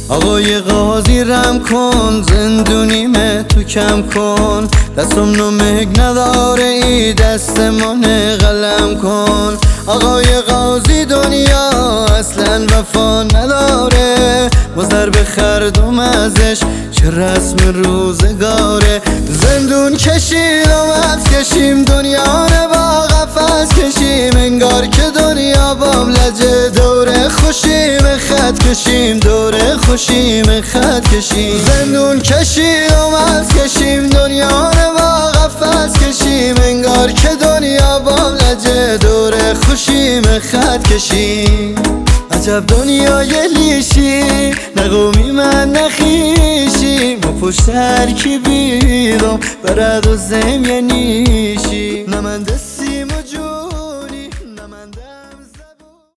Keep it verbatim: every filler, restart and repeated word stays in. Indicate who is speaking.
Speaker 1: آقای قاضی رم کن، زندونیمه تو کم کن. دستم نمک نداره ای دست من قلم کن. آقای قاضی دنیا اصلا وفا نداره، مزر بخردم ازش چه رسم روزگاره. زندون کشیدم از کشیم، دنیا رو با قفس کشیم. انگار که دنیا بام لجه، دوره خوشیم خط کشیم، دوره خوشیم خط کشیم. زندون کشیدم از کشیم، دنیا رو با قفس کشیم. انگار که دنیا بام لجه، دوره خوشیم خط کشیم. عجب دنیای لیشی، نه قومی من نخیشی. ما پشت هرکی بیدم برد و زم یه نیشی. نه من دستیم و جو